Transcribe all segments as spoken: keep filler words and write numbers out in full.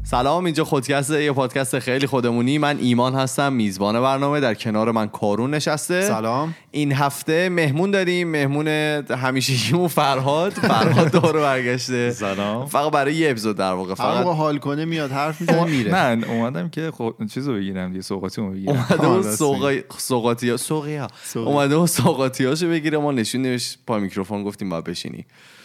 سلام، اینجا خودکست، یه پادکست خیلی خودمونی. من ایمان هستم، میزبان برنامه. در کنار من کارون نشسته. سلام. این هفته مهمون داریم، مهمون همیشگیمون فرهاد. فرهاد دوباره برگشته. سلام. فقط برای یه اپیزود در واقع، فقط حال کنه میاد حرف میزنه میره. من اومدم که خب چیزو بگیرم دیگه، سوغاتیمو بگیرم. اومده سوغای سوغاتیا سوغیا اومده و سوغاتیاشو بگیره. ما نشوندیمش پای میکروفون، گفتیم باید بشینی.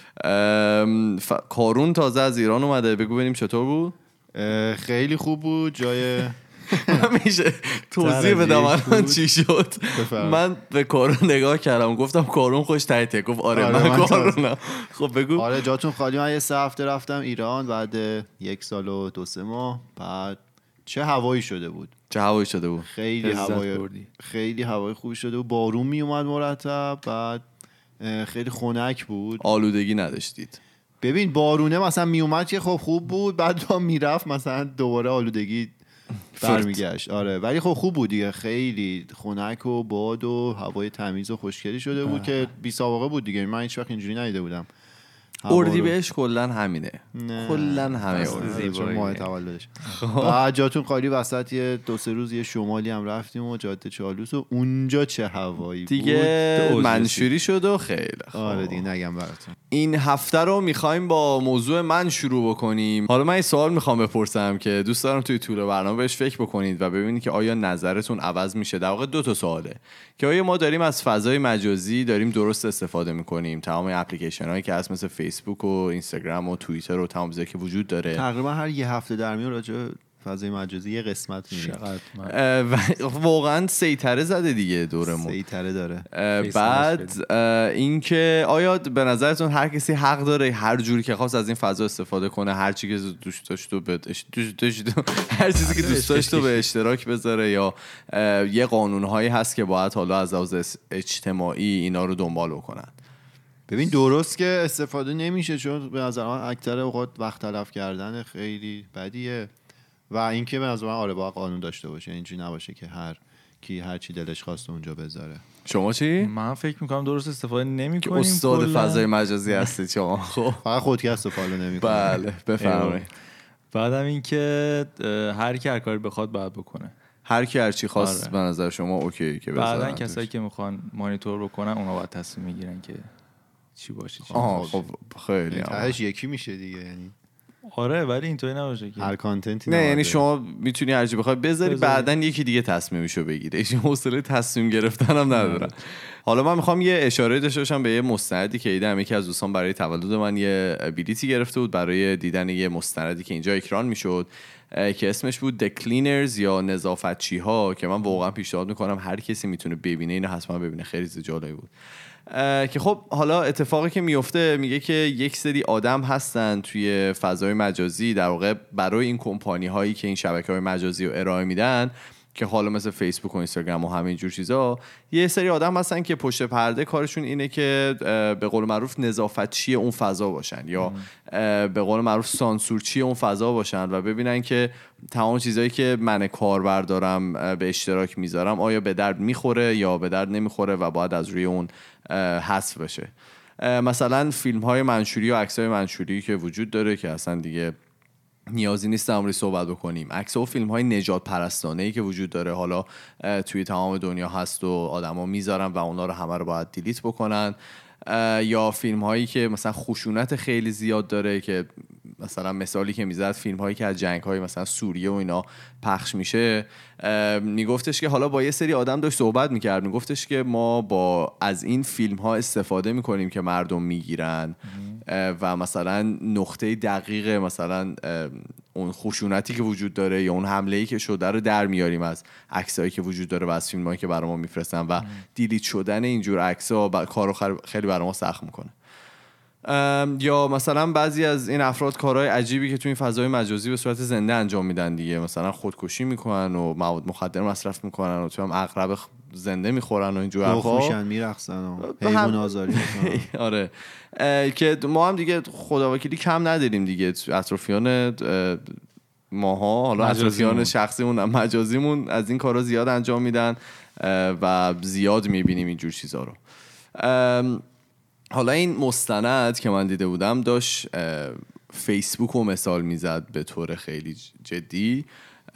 ف... کارون تازه از ایران اومده، بگو ببینیم چطور بود. خیلی خوب بود. جای میشه توضیح بدم الان چی شد؟ بفرم. من به کارون نگاه کردم، گفتم کارون خوش تایته، گفت آره, آره من, من کارونم. خب بگو. آره جاتون خالی. من یه سه هفته رفتم ایران بعد یک سال و دو سه ماه. بعد چه هوایی شده بود، چه هوایی شده بود. خیلی هوای خیلی هوای خوبی شده بود. بارون می اومد مرتب، بعد خیلی خنک بود. آلودگی نداشتید؟ ببین بارونه مثلا می اومد که خب خوب بود، بعد با میرفت مثلا دوباره آلودگی برمیگشت. آره ولی خب خوب بود دیگه، خیلی خنک و باد و هوای تمیز و خوشگلی شده بود که بی سابقه بود دیگه. من هیچ وقت اینجوری ندیده بودم. اردیبهشت کلا همینه، کلا همه اردیبهشت ماه تولدش. بعد جاتون خالی وسط یه دو سه روز یه شمالی هم رفتیم و جاده چالوس و اونجا چه هوایی دیگه بود. منشوری شد و خیلی خوب. آره دیگه نگم براتون. این هفته رو میخوایم با موضوع من شروع بکنیم. حالا من این سوال میخوام بپرسم که دوست دارم توی طول برنامه بهش فکر بکنید و ببینید که آیا نظرتون عوض میشه. در واقع دو تا سواله که آیا ما داریم از فضای مجازی داریم درست استفاده میکنیم، تمام اپلیکیشن هایی که هست مثل فیسبوک و اینستاگرام و توییتر و تمام چیزایی که وجود داره. تقریبا هر یه هفته در میون راجع فضای مجازی یه قسمت می‌ریم. واقعا سیطره زده دیگه دورمون، سیطره داره. بعد اینکه آیا به نظرتون هر کسی حق داره هر جوری که خواست از این فضا استفاده کنه، هر چیزی که دوست داشت و بدش هر چیزی که دوست داشت رو به اشتراک بذاره، یا یه قانون‌هایی هست که باید حالا از لحاظ اجتماعی اینا رو دنبال بکنن؟ ببین درست که استفاده نمیشه، چون به نظر من اکثر اوقات وقت تلف کردن خیلی بدیه. و اینکه به نظر من آره باید قانون داشته باشه، اینجوری نباشه که هر کی هر چی دلش خواست اونجا بذاره. شما چی؟ من فکر میکنم درست استفاده نمی‌کنیم. استاد فضای مجازی هستید شما. خب فقط خودکست فالو نمی‌کنید. بله بفرمایید. بعدم اینکه هر کی هر کاری بخواد باید بکنه. هر کی هر چی خواست. آره. به نظر شما اوکی که بذارن. بعدن کسایی که میخوان مانیتور بکنن اونا باید تصمیم میگیرن که چی باشه. آها خب خیلی تهش یکی میشه دیگه. یعنی آره ولی اینطوری نباشه که هر کانتنتی نه، یعنی شما میتونی هر چی بخوای بذاری، بعدن یکی دیگه تصمیمشو بگیره. این حوصله تصمیم گرفتن هم ندارم. حالا من میخوام یه اشاره داشته باشم به یه مستندی که دیدم. یکی از دوستان برای تولد من یه بلیتی گرفته بود برای دیدن یه مستندی که اینجا اکران میشد که اسمش بود The Cleaners یا نظافتچی ها، که من واقعا پیشنهاد میکنم هر کسی میتونه ببینه اینو حتما ببینه. خیلی جالب بود. که خب حالا اتفاقی که میفته میگه که یک سری آدم هستن توی فضای مجازی، در واقع برای این کمپانی هایی که این شبکه‌های مجازی رو ارائه میدن، که حالا مثل فیسبوک و اینستاگرام و همین جور چیزا، یه سری آدم هستن که پشت پرده کارشون اینه که به قول معروف نظافتچی اون فضا باشن، یا به قول معروف سانسورچی اون فضا باشن و ببینن که تمام چیزایی که من کاربر دارم به اشتراک میذارم آیا به درد میخوره یا به درد نمیخوره و باید از روی اون حذف بشه. مثلا فیلم های منشوری و عکس های منشوری که وجود داره که اصلا دیگه نیازی نیست در موردش صحبت بکنیم. عکس و فیلم های نجات پرستانه‌ای که وجود داره حالا توی تمام دنیا هست و آدما میذارن و اونا رو همه رو باید دیلیت بکنن. یا فیلم هایی که مثلا خشونت خیلی زیاد داره، که مثلا مثالی که میزد فیلم هایی که از جنگ های مثلا سوریه و اینا پخش میشه. میگفتش که حالا با یه سری آدم داشت صحبت میکرد، میگفتش که ما با از این فیلم ها استفاده میکنیم که مردم میگیرن و مثلا نقطه دقیق مثلا اون خشونتی که وجود داره یا اون حمله‌ای که شده رو در میاریم از عکسایی که وجود داره و از فیلمایی که برای ما میفرستن و دیلیت شدن اینجور عکس‌ها کارو خیلی برای ما سخت میکنه. یا مثلا بعضی از این افراد کارهای عجیبی که تو این فضای مجازی به صورت زنده انجام میدن دیگه، مثلا خودکشی میکنن و مواد مخدر مصرف میکنن و تو هم عقرب زنده میخورن و اینجور حرفا، میشن میرقصن و حیوان آزاری میکنن. آره که ما هم دیگه خداوکیلی کم نداریم دیگه، اطرافیان ماها حالا اطرافیان شخصیمون مجازیمون از این کارا زیاد انجام میدن و زیاد میبینیم اینجور چیزا رو. حالا این مستند که من دیده بودم داشت فیسبوک رو مثال میزد به طور خیلی جدی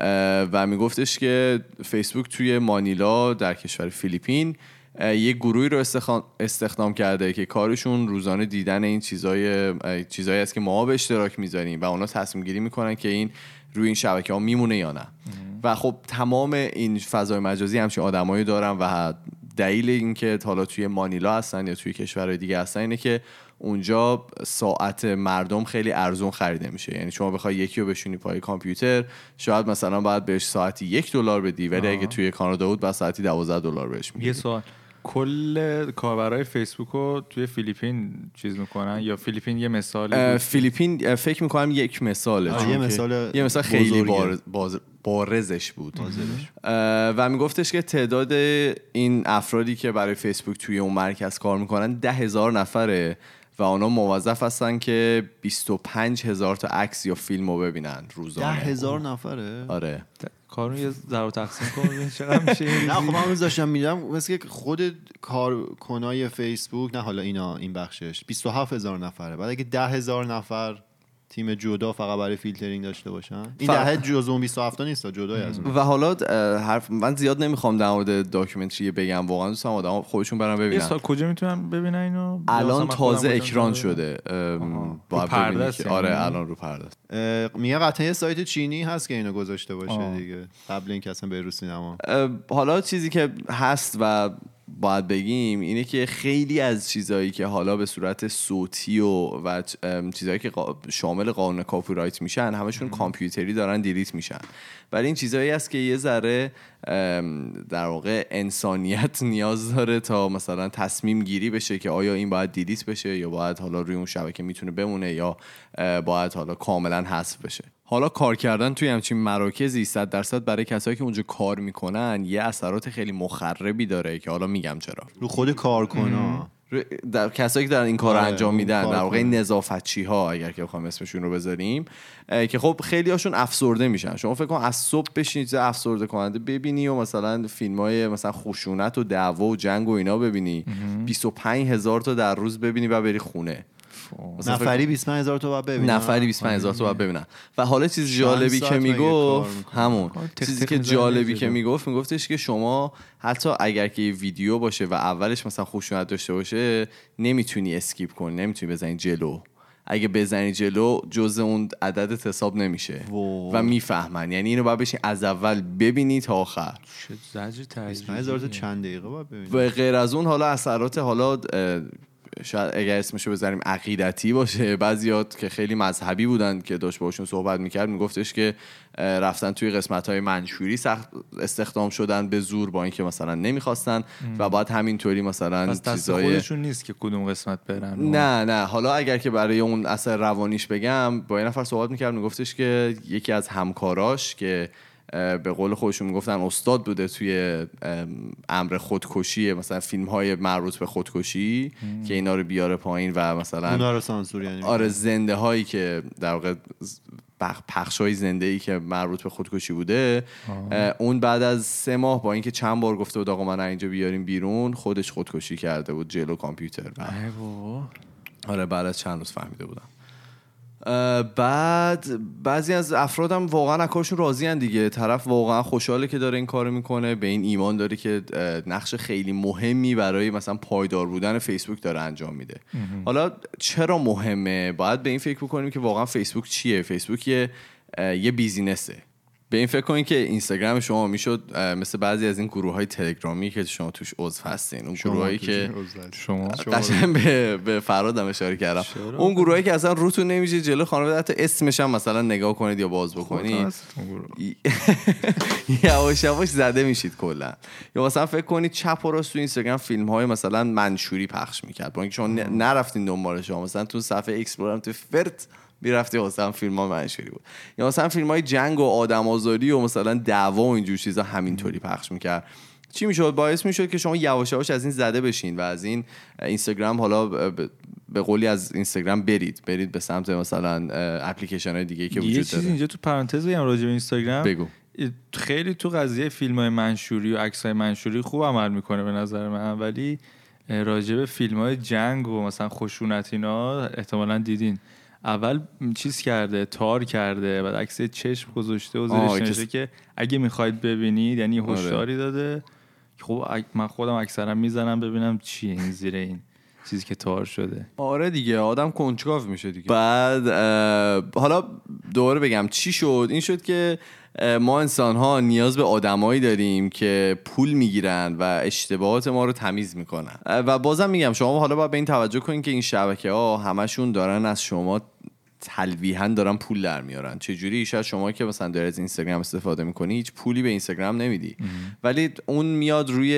و میگفتش که فیسبوک توی مانیلا در کشور فیلیپین یه گروهی رو استخدام کرده که کارشون روزانه دیدن این چیزای چیزایی است که ما به اشتراک میذاریم و اونا تصمیم گیری میکنن که این روی این شبکه ها میمونه یا نه. و خب تمام این فضای مجازی همچین آدمایی دارن و دلیل این که حالا توی مانیلا هستن یا توی کشورهای دیگه هستن اینه که اونجا ساعت مردم خیلی ارزون خریده میشه. یعنی شما بخوای یکی رو بشونی پای کامپیوتر شاید مثلا باید بهش ساعتی یک دلار بدی، ولی اگه توی کانادا بود باید ساعتی دوازده دلار بهش میدی. یه سوال، کل کاربرای فیسبوک رو توی فیلیپین چیز میکنن یا فیلیپین یه مثال؟ فیلیپین فکر میکنم یک مثاله، یه مثال یه مثال خیلی بار باز بارزش بود و میگفتش که تعداد این افرادی که برای فیسبوک توی اون مرکز کار میکنن ده هزار نفره و اونا موظف هستن که بیست و پنج هزار تا عکس یا فیلم رو ببینن روزانه. ده هزار نفره؟ آره. کارون یه ضرب تقسیم کن ببین چقدر میشه. نه خب من روز داشتم میدم مثل که خود کارکنای فیسبوک، نه حالا اینا این بخشش بیست و هفت هزار نفره، بعد اگه ده هزار نفر تیم جدا فقط برای فیلترینگ داشته باشن، این ده جزء اون بیست و هفت نیست، جدای از اون. و حالا حرف من زیاد نمیخوام در مورد داکیومنتری بگم، واقعا دوستم آدم خودشون برن ببینن. یه سال کجا میتونن ببینن اینو؟ الان تازه اکران شده با پرده که آره الان رو پرده. میگه قطعا سایت چینی هست که اینو گذاشته باشه آه. دیگه قبل اینکه اصلا بره رو سینما. حالا چیزی که هست و باید بگیم اینه که خیلی از چیزایی که حالا به صورت صوتی و و چیزایی که شامل قانون کپی رایت میشن همشون کامپیوتری دارن دیلیت میشن، ولی این چیزایی هست که یه ذره در واقع انسانیت نیاز داره تا مثلا تصمیم گیری بشه که آیا این باید دیلیت بشه یا باید حالا روی اون شبکه میتونه بمونه یا باید حالا کاملا حذف بشه. حالا کار کردن توی همچین مراکزی صد درصد برای کسایی که اونجا کار میکنن یه اثرات خیلی مخربی داره که حالا میگم چرا. رو خود کارکنان، در کسایی که دارن این کار رو انجام میدن، در واقع نظافتچی ها اگر که بخوام اسمشون رو بذاریم، که خب خیلی هاشون افسرده میشن. شما فکر کن از صبح بشینید افسرده کننده ببینی و مثلا فیلمای مثلا خشونت و دعوا و جنگ و اینا ببینی، بیست و پنج هزار تا در روز ببینی و بری خونه. نفری بیست و پنج هزار تا باید ببینن. نفری بیست و پنج هزار تا باید ببینن. و حالا چیز جالبی که میگفت همون چیزی که جالبی که میگفت میگفتش که شما حتی اگر که ویدیو باشه و اولش مثلا خشونت داشته باشه نمیتونی اسکیپ کنی، نمیتونی بزنی جلو. اگه بزنی جلو جزء اون عددت حساب نمیشه و میفهمن. یعنی اینو باید بشین از اول ببینی تا آخر. چه زجر تاریخی. بیست و پنج هزار تا چند دقیقه باید ببینی. و غیر از اون حالا اثرات حالا شاید اگر اسمشو بذاریم عقیدتی باشه، بعضیات که خیلی مذهبی بودن که داشت باشون صحبت میکرد میگفتش که رفتن توی قسمت‌های منشوری سخت استخدام شدن به زور با اینکه مثلا نمیخواستن و بعد همینطوری مثلا چیزای خودشون نیست که کدوم قسمت برن. نه نه حالا اگر که برای اون اثر روانیش بگم، با این نفر صحبت میکرد میگفتش که یکی از همکاراش که به قول خودشون میگفتن استاد بوده توی امر خودکشی، مثلا فیلم های مربوط به خودکشی ام. که اینا رو بیاره پایین و مثلا اونا رو سانسور، یعنی آره زنده هایی که در واقع پخش های زنده ای که مربوط به خودکشی بوده آه. اون بعد از سه ماه با اینکه چند بار گفته بود آقا من اینجا بیاریم بیرون، خودش خودکشی کرده بود جلو کامپیوتر. آره بعد از چند روز فهمیده بودم. بعد بعضی از افرادم واقعا از کارشون راضی ان دیگه. طرف واقعا خوشحاله که داره این کارو میکنه، به این ایمان داره که نقش خیلی مهمی برای مثلا پایدار بودن فیسبوک داره انجام میده. حالا چرا مهمه؟ باید به این فکر بکنیم که واقعا فیسبوک چیه. فیسبوک یه یه بیزینسه. به این فکر کنید که اینستاگرام شما میشد مثل بعضی از این گروه‌های تلگرامی که شما توش عضو هستین، اون گروهایی که شما قشنگ به به فرادم اشاره کردم، اون گروهایی که اصلا روتون نمیشه جلو خانواده حتی اسمش هم مثلا نگاه کنید یا باز بکنید یواش یواش زده میشید کلا. یا مثلا فکر کنید چپ و راست تو اینستاگرام فیلم‌های مثلا منشوری پخش میکرد، با اینکه شما نرفتین دنبالش، مثلا تو صفحه اکسپلورم تو فرت میرفتی مثلا فیلم ها منشوری بود، یا مثلا فیلم های جنگ و آدم‌آزاری و مثلا دعوا و اینجور چیزا همینطوری پخش میکرد. چی میشد؟ باعث میشد که شما یواش یواش از این زده بشین و از این اینستاگرام حالا به قولی از اینستاگرام برید برید به سمت مثلا اپلیکیشن های دیگه که وجود داره. یه چیز اینجا تو پرانتز بگم راجع به اینستاگرام، بگو. خیلی تو قضیه فیلم های منشوری و عکس های منشوری خوب عمل میکنه به نظر من، ولی راجع به فیلم های جنگ و مثلا خشونت اینا احتمالاً دیدین اول چیز کرده، تار کرده، بعد عکس چشم گذاشته و زیرش نوشته که اگه میخواید ببینید، یعنی هشداری داده. خب من خودم اکثرا میزنم ببینم چی این زیر این چیزی که تار شده. آره دیگه آدم کنجکاو میشه دیگه. بعد حالا دوباره بگم چی شد. این شد که ما انسان ها نیاز به آدمایی داریم که پول میگیرن و اشتباهات ما رو تمیز میکنن. و بازم میگم شما حالا باید به این توجه کنین که این شبکه ها همشون دارن از شما تلویحاً دارن پول در میارن. چه جوری؟ شاید شما که مثلا داری از اینستاگرام استفاده میکنی هیچ پولی به اینستاگرام نمیدی، ولی اون میاد روی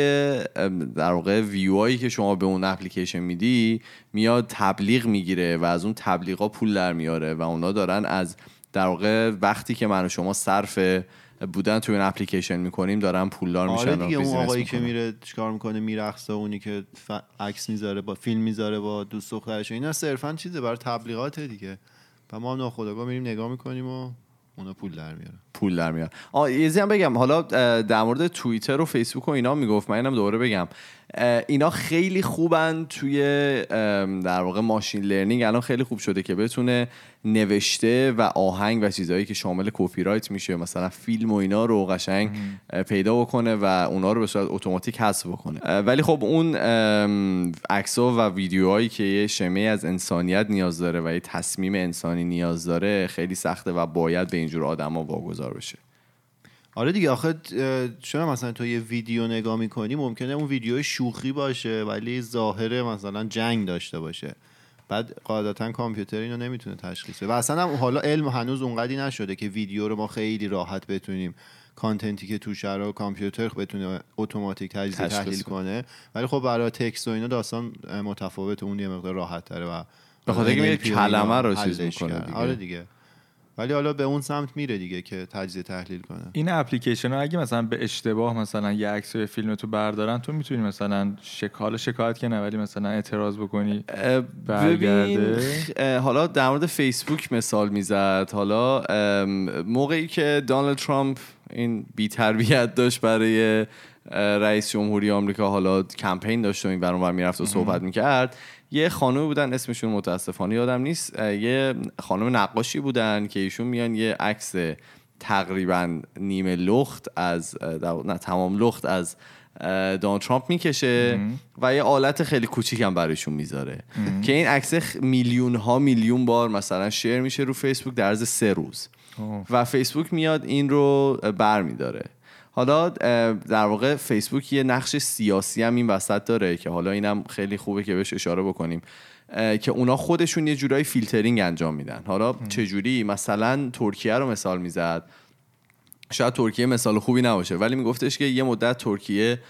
در واقع ویوهایی که شما به اون اپلیکیشن میدی میاد تبلیغ میگیره و از اون تبلیغا پول در میاره و اونا دارن از در واقع وقتی که من و شما صرف بودن توی این اپلیکیشن میکنیم دارن پولدار میشن. آره دیگه اون آقایی که میره چیکار میکنه میرقصه، اونی که عکس میذاره با فیلم میذاره با دوست دخترش، اینا صرفا چیزه برای تبلیغات دیگه. و ما هم ناخودآگاه میریم نگاه میکنیم و اونا پول در میارن. پول در میارن. آ یه چیزی هم بگم، حالا در مورد توییتر و فیسبوک و اینا میگفت، من اینم دوباره بگم اینا خیلی خوبن توی در واقع ماشین لرنینگ. الان خیلی خوب شده که بتونه نوشته و آهنگ و چیزایی که شامل کپی رایت میشه مثلا فیلم و اینا رو قشنگ پیدا بکنه و اونا رو به صورت اتوماتیک حذف بکنه. ولی خب اون عکس‌ها و ویدیوهایی که یه شمه از انسانیت نیاز داره و یه تصمیم انسانی نیاز داره خیلی سخته و باید به اینجور آدما واگذار بشه. آره دیگه آخه چون مثلا تو یه ویدیو نگاه میکنی ممکنه اون ویدیو شوخی باشه ولی ظاهر مثلا جنگ داشته باشه، بعد قاعدتا کامپیوتر اینو نمیتونه تشخیص بده. و اصلا هم حالا علم هنوز اونقدی نشده که ویدیو رو ما خیلی راحت بتونیم کانتنتی که توش رو کامپیوتر بتونه اتوماتیک تجزیه تحلیل کنه، ولی خب برای تکست و اینا داستان متفاوته، اون یه مقدار راحت تره و به خاطر اینکه کلمه رو چیز میکنه دیگه. آره دیگه، ولی حالا به اون سمت میره دیگه که تجزیه تحلیل کنه. این اپلیکیشن ها اگه مثلا به اشتباه مثلا یه عکس و فیلم تو بردارن، تو میتونی مثلا شکال شکایت که نه ولی مثلا اعتراض بکنی برگرده. حالا در مورد فیسبوک مثال میزد، حالا موقعی که دونالد ترامپ این بی‌تربیت داشت برای رئیس جمهوری آمریکا، حالا کمپین داشت و این ور اون ور میرفت و صحبت میکرد، یه خانم بودن اسمشون متاسفانه یادم نیست، یه خانم نقاشی بودن که ایشون میان یه عکس تقریبا نیمه لخت از نه تمام لخت از دونالد ترامپ میکشه و یه آلت خیلی کوچیک هم برایشون میذاره که این عکس میلیون ها میلیون بار مثلا شیر میشه رو فیسبوک در عرض سه روز اوه. و فیسبوک میاد این رو برمیداره. حالا در واقع فیسبوک یه نقش سیاسی هم این وسط داره که حالا اینم خیلی خوبه که بهش اشاره بکنیم که اونا خودشون یه جورایی فیلترینگ انجام میدن. حالا چجوری؟ مثلا ترکیه رو مثال میزد، شاید ترکیه مثال خوبی نباشه ولی میگفتش که یه مدت ترکیه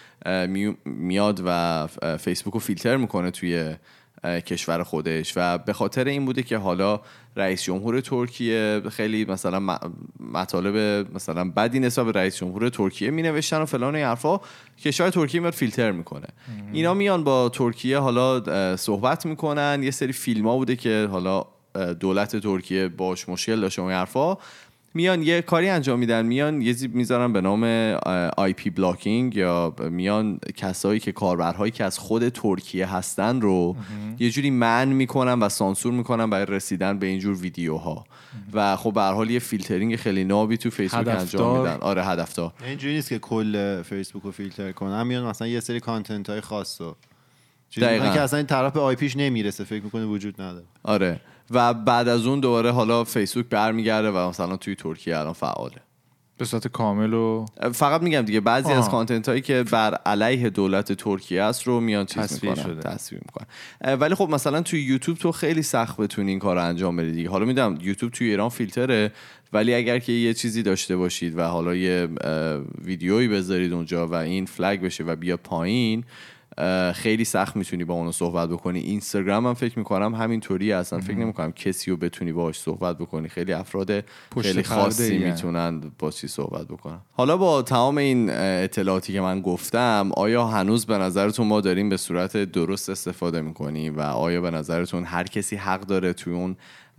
میاد و فیسبوک رو فیلتر میکنه توی کشور خودش و به خاطر این بوده که حالا رئیس جمهور ترکیه خیلی مثلا مطالب مثلا بدی نسبت به رئیس جمهور ترکیه می نوشتن و فلان و حرفا، کشور ترکیه میاد فیلتر میکنه. اینا میان با ترکیه حالا صحبت میکنن، یه سری فیلم‌ها بوده که حالا دولت ترکیه باش مشکل داشته و حرفا، میان یه کاری انجام میدن، میان یه چیزی میذارن به نام آی پی بلاکینگ، یا میان کسایی که کاربرهایی که از خود ترکیه هستن رو یه جوری منع میکنن و سانسور میکنن برای رسیدن به اینجور ویدیوها و خب به هر حال یه فیلترینگ خیلی نابی تو فیسبوک انجام میدن. آره هدفدار. اینجوری نیست که کل فیسبوک رو فیلتر کنن، میان مثلا یه سری کانتنت های خاصو چیزی که اصلا این طرف به آی پیش نمیرسه، فکر میکنه وجود نداره. آره و بعد از اون دوباره حالا فیسبوک برمیگرده و مثلا توی ترکیه الان فعاله به صورت کامل. و فقط میگم دیگه بعضی آه. از کانتنت هایی که بر علیه دولت ترکیه است رو میان چیز میکنن، تصویر میکنن. ولی خب مثلا توی یوتیوب تو خیلی سخت بتونی این کار رو انجام بدی دیگه. حالا میدونم یوتیوب توی ایران فیلتره، ولی اگر که یه چیزی داشته باشید و حالا یه ویدیویی بذارید اونجا و این فلگ بشه و بیا پایین، خیلی سخت میتونی با اونو صحبت بکنی. اینستاگرام هم فکر میکنم همینطوری، اصلا فکر نمیکنم کسی رو بتونی باهاش صحبت بکنی، خیلی افراد خیلی خاصی میتونن با چی صحبت بکنن. حالا با تمام این اطلاعاتی که من گفتم، آیا هنوز به نظرتون ما داریم به صورت درست استفاده میکنیم و آیا به نظرتون هر کسی حق داره توی اون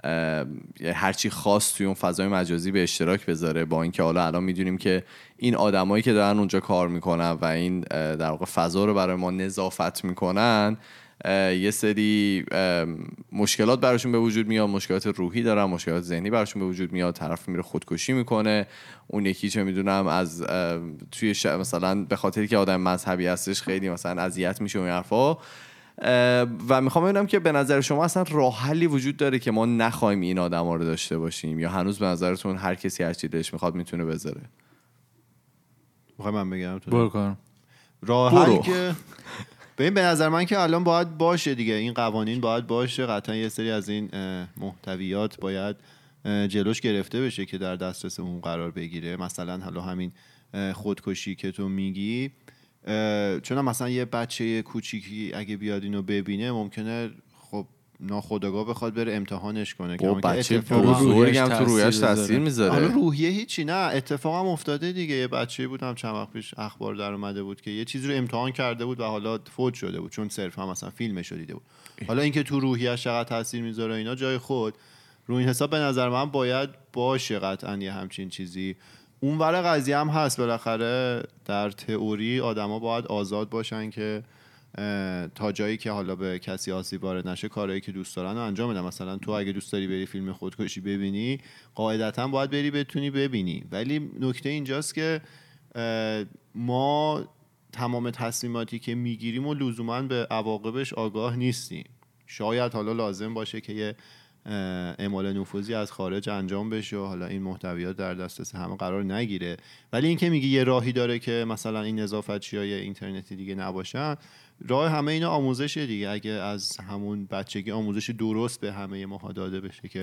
هر چی خاص توی اون فضای مجازی به اشتراک بذاره، با اینکه حالا الان میدونیم که این آدمایی که دارن اونجا کار میکنن و این در واقع فضا رو برای ما نظافت میکنن یه سری مشکلات براشون به وجود میاد، مشکلات روحی دارن، مشکلات ذهنی براشون به وجود میاد، طرف میره خودکشی میکنه، اون یکی چه میدونم از توی ش... مثلا به خاطری که آدم مذهبی هستش خیلی مثلا اذیت میشه و این حرفا. و میخوام ببینم که به نظر شما اصلا راه حلی وجود داره که ما نخوایم این آدما رو داشته باشیم، یا هنوز به نظرتون هر کسی هر چی دلش میخواد میتونه بذاره؟ میخوام من بگم تو برو کن. راه حل که ببین به نظر من که الان باید باشه دیگه، این قوانین باید باشه، قطعا یه سری از این محتویات باید جلوش گرفته بشه که در دسترس اون قرار بگیره. مثلا حالا همین خودکشی که تو میگی، چون مثلا یه بچه کوچیکی اگه بیاد اینو ببینه ممکنه خب ناخودآگاه بخواد بره امتحانش کنه که بچه بزرگی هم تو رویش تاثیر میذاره. حالا روحیه هیچی نه، اتفاقم افتاده دیگه. یه بچه‌ای بود هم چند وقت پیش اخبار در اومده بود که یه چیزی رو امتحان کرده بود و حالا فوت شده بود چون صرفا مثلا فیلمش رو دیده بود. حالا اینکه تو روحیه‌اش چقدر تاثیر میذاره اینا جای خود، رو این حساب به نظر من باید باشه قطعا یه همچین چیزی. اون ور قضیه هم هست، بالاخره در تئوری آدما باید آزاد باشن که تا جایی که حالا به کسی آسیب وارد نشه کارهایی که دوست دارن رو انجام بدن. مثلا تو اگه دوست داری بری فیلم خودکشی ببینی قاعدتا باید بری بتونی ببینی، ولی نکته اینجاست که ما تمام تصمیماتی که میگیریم و لزوما به عواقبش آگاه نیستیم. شاید حالا لازم باشه که یه اعمال نفوذی از خارج انجام بشه و حالا این محتویات در دسترس همه قرار نگیره، ولی این که میگی یه راهی داره که مثلا این نظافتچیای اینترنتی دیگه نباشن، راه همه اینا آموزشه دیگه. اگه از همون بچگی آموزش درست به همه ماها داده بشه که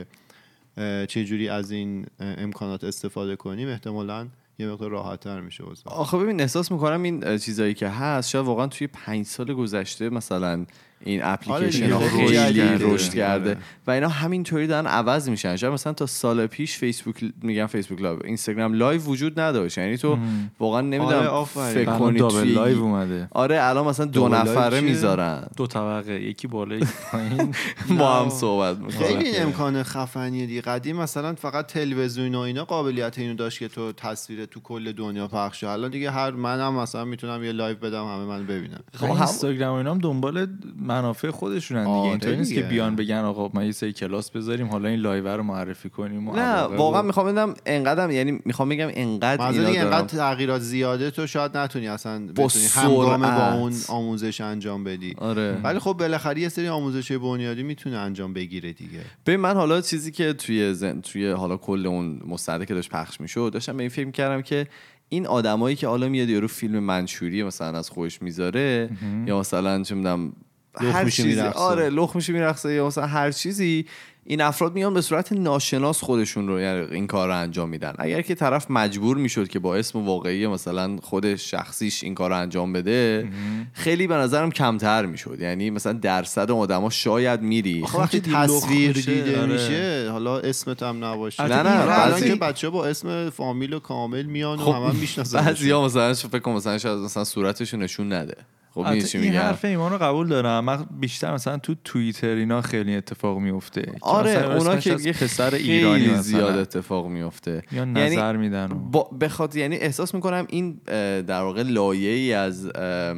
چه جوری از این امکانات استفاده کنیم، احتمالاً یه مقدار راحت‌تر میشه واسه. آخه ببین احساس میکنم این چیزایی که هست شاید واقعا توی پنج سال گذشته مثلا این اپلیکیشن ها خیلی رشد کرده و اینا همینطوری دارن عوض میشن. شاید مثلا تا سال پیش فیسبوک، میگم فیسبوک لایو، اینستاگرام لایو وجود نداشت، یعنی تو مم. واقعا نمیدونم آره فکر کنی توی لایو اومده. آره الان مثلا دو نفره میذارن، دو طبقه، یکی بالا یکی پایین ما هم صحبت میکنیم. خیلی این امکان خفنیه دیگه. قدیم مثلا فقط تلویزیون و اینا قابلیت اینو داشت که تو تصویر تو کل دنیا پخش شه. الان دیگه هر منم مثلا میتونم یه لایو بدم همه منو ببینن. خب اینستاگرام و اینا هم دنبال منافع خودشونن دیگه. اینطوری نیست که بیان بگن آقا ما یه سری کلاس بذاریم حالا این لایو رو معرفی کنیم. نه واقعا میخوام بگم انقدرم، یعنی میخوام بگم انقدر اینا دیگه انقدر تغییرات زیاده تو شاید نتونی اصلا بتونی همگام با اون آموزش انجام بدی. آره. ولی خب بالاخره یه سری آموزش بنیادی میتونه انجام بگیره دیگه. ببین من حالا چیزی که توی زن... توی حالا کل اون مستند که داشت پخش میشد داشتم به این فکر کردم که این آدمایی که حالا میاد یارو فیلم منشوری مثلا از خودش میذاره یا مثلا چه میدونم هر چیزی، آره لخ میشه میرقصه یا مثلا هر چیزی، این افراد میان به صورت ناشناس خودشون رو یعنی این کار رو انجام میدن. اگر که طرف مجبور میشد که با اسم واقعی مثلا خود شخصیش این کار رو انجام بده خیلی به نظرم کمتر میشد. یعنی مثلا درصد آدما شاید میری وقتی تصویر دیده میشه حالا اسمت هم نباشه. نه نه الان که بچه‌ها با اسم فامیل و کامل میان و همه میشناسن. بعضیا مثلا فکر کنم مثلا شاید مثلا صورتشو نشون نده. خب این حرف ایمان رو قبول دارم. من بیشتر مثلا تو توییتر اینا خیلی اتفاق میفته. آره اونا که یه پسر ایرانی زیاد اتفاق میفته یا نظر یعنی میدن بخاطر یعنی احساس میکنم این در واقع لایه‌ای از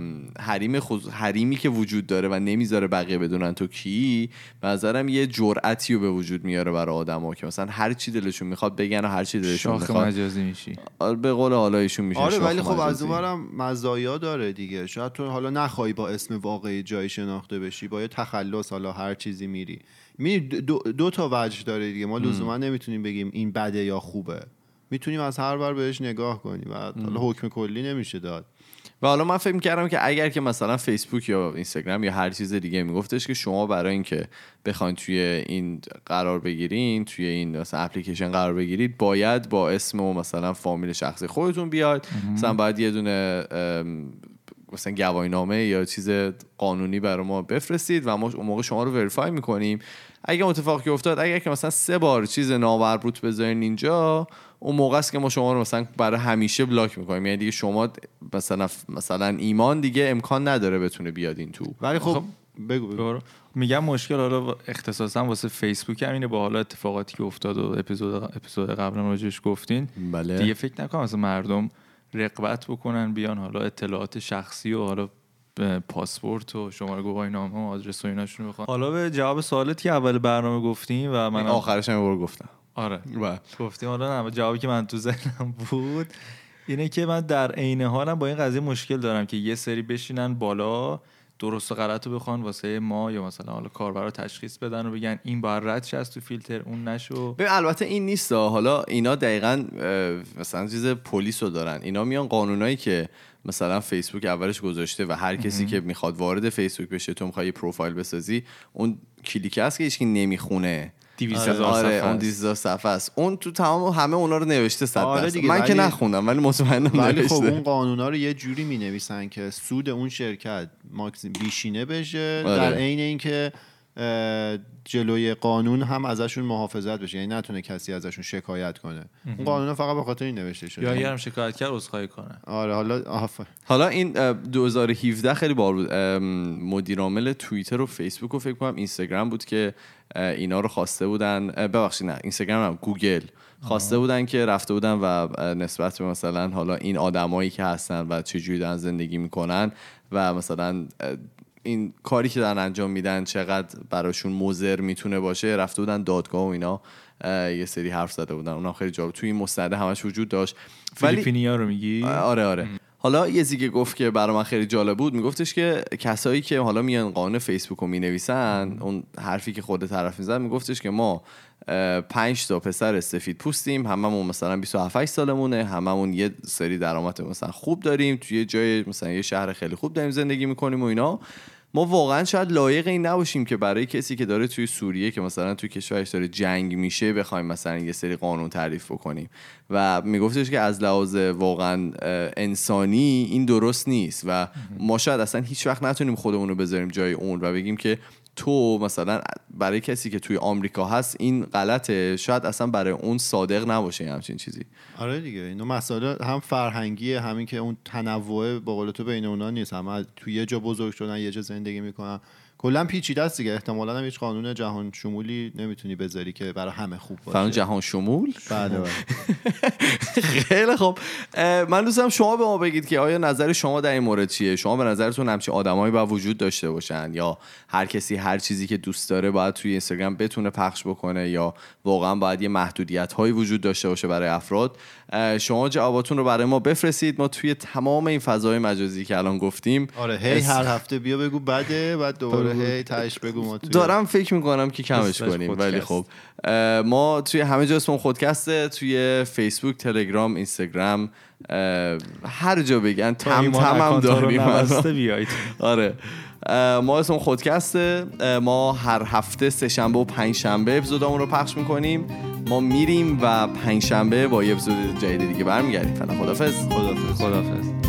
حریم خود حریمی که وجود داره و نمیذاره بقیه بدونن تو کی، به نظرم یه جرأتی رو به وجود میاره برای آدما که مثلا هر چی دلشون میخواد بگن و هر چی دلشون میخواد. شاخ مجازی میشی. آره به قول حالایشون میشه. آره ولی خب از اونورم مزایا داره دیگه. شاید تو حالا نخوای با اسم واقعی جای شناخته بشی، با یه تخلص حالا هر چیزی میری. می دو, دو تا وجه داره دیگه. ما لزوما نمیتونیم بگیم این بده یا خوبه، میتونیم از هر ور بهش نگاه کنیم و حالا حکم کلی نمیشه داد. و حالا من فکر می‌کردم که اگر که مثلا فیسبوک یا اینستاگرام یا هر چیز دیگه میگفتش که شما برای اینکه بخواید توی این قرار بگیرین، توی این مثلا اپلیکیشن قرار بگیرید، باید با اسم و مثلا فامیل شخصی خودتون بیاید، مثلا باید یه دونه مثلا گواهینامه یا چیز قانونی برای ما بفرستید و ما اون موقع شما رو وریفای میکنیم. اگه اتفاقی افتاد، اگر که مثلا سه بار چیز نامربوط بذارین اینجا، اون موقع است که ما شما رو مثلا برای همیشه بلاک میکنیم. یعنی دیگه شما مثلا مثلا ایمان دیگه امکان نداره بتونه بیاد این تو. ولی خب بگو, بگو. میگم مشکل حالا اختصاصا واسه فیسبوک همینه، با حالا اتفاقاتی که افتاد و اپیزود اپیزود قبلا راجعش گفتین. بله. دیگه فکر نکنم مثلا مردم رقابت بکنن بیان حالا اطلاعات شخصی و حالا پاسپورت و شماره گواهینامه و آدرس و ایناشون بخوان. حالا به جواب سوالت که اول برنامه گفتیم و من آخرش هم برو گفتم. آره گفتیم. حالا نه جوابی که من تو ذهنم بود اینه که من در عین حالم با این قضیه مشکل دارم که یه سری بشینن بالا درست و غلط رو بخوان واسه ما یا مثلا حالا کاربرا تشخیص بدن و بگن این باید رد شه از تو فیلتر اون نشو. ببین البته این نیست، حالا اینا دقیقاً مثلا چیز پلیس رو دارن، اینا میان قانونایی که مثلا فیسبوک اولش گذاشته و هر کسی که میخواد وارد فیسبوک بشه تو میخوای پروفایل بسازی اون کلیک هست که هیچ کی نمیخونه دویست هزار آره صفحه اون دویست هزار صفحه است، اون تو تمام همه اونا رو نوشته صد آره درصد. دیگه، من ولی... که نخوندم ولی مطمئنم ولی نوشته. خب اون قانونا رو یه جوری می نویسن که سود اون شرکت ماکسیم بیشینه بشه آره. در عین اینکه جلوی قانون هم ازشون محافظت بشه، یعنی نتونه کسی ازشون شکایت کنه. اون قانون فقط به خاطر این نوشته شده یا اگرم شکایت کرد عذرخواهی کنه. آره حالا آفر. حالا این دو هزار و هفده خیلی بار بود، مدیر عامل توییتر و فیسبوک و فکر کنم اینستاگرام بود که اینا رو خواسته بودن، ببخشید نه اینستاگرام هم گوگل خواسته آه. بودن که رفته بودن و نسبت به مثلا حالا این آدمایی که هستن و چجوری دارن زندگی میکنن و مثلا این کاری که دارن انجام میدن چقدر براشون مضر میتونه باشه، رفته بودن دادگاه و اینا یه سری حرف زده بودن. اونم خیلی جالب توی این مستند همش وجود داشت. فیلیپینیا رو میگی؟ آره آره ام. حالا یه چیزی گفت که برای من خیلی جالب بود، میگفتش که کسایی که حالا میان قانون فیسبوک رو مینویسن، اون حرفی که خود طرف میزد میگفتش که ما پنج تا پسر سفید پوستیم، هممون مثلا بیست و هفت سالمونه، هممون یه سری درآمد مثلا خوب داریم، توی یه جای مثلا یه شهر خیلی خوب داریم زندگی میکنیم و اینا. ما واقعا شاید لایق این نباشیم که برای کسی که داره توی سوریه که مثلا توی کشورش داره جنگ میشه بخوایم مثلا یه سری قانون تعریف بکنیم. و میگفتش که از لحاظ واقعا انسانی این درست نیست و ما شاید اصلا هیچ وقت نتونیم خودمون رو بذاریم جای اون و بگیم که تو مثلا برای کسی که توی آمریکا هست این غلطه، شاید اصلا برای اون صادق نباشه همچین چیزی. آره دیگه اینو مسائل هم فرهنگیه، همین که اون تنوع به قول تو بین اونا نیست، هم توی یه جا بزرگ شدن یه جا زندگی میکنن، کلا پیچیده است دیگه. احتمالاً هم هیچ قانون جهان شمولی نمیتونی بذاری که برای همه خوب باشه. قانون جهان شمول؟ بله. خیلی خوب. من دوست دارم شما به ما بگید که آیا نظر شما در این مورد چیه؟ شما به نظرتون همچین آدمایی باید وجود داشته باشن یا هر کسی هر چیزی که دوست داره باید توی اینستاگرام بتونه پخش بکنه یا واقعا باید یه محدودیت‌هایی وجود داشته باشه برای افراد؟ شما جواباتون رو برای ما بفرستید. ما توی تمام این فضای مجازی که الان گفتیم آره هی هر هفته بیا بگو بده، بعد دوباره هی تاش بگو ما توی دارم فکر میکنم که کمش کنیم، ولی خب ما توی همه جا اسممون خودکسته، توی فیسبوک، تلگرام، اینستاگرام، هر جا بگن تم تم هم داریم. آره ما اسممون خودکسته. ما هر هفته سه شنبه و پنج شنبه اپیزودامون رو پخش میکنیم. ما میریم و پنج شنبه با یه اپیزود جدید دیگه برمیگردیم. فعلا خدافظ. خدافظ. خدافظ.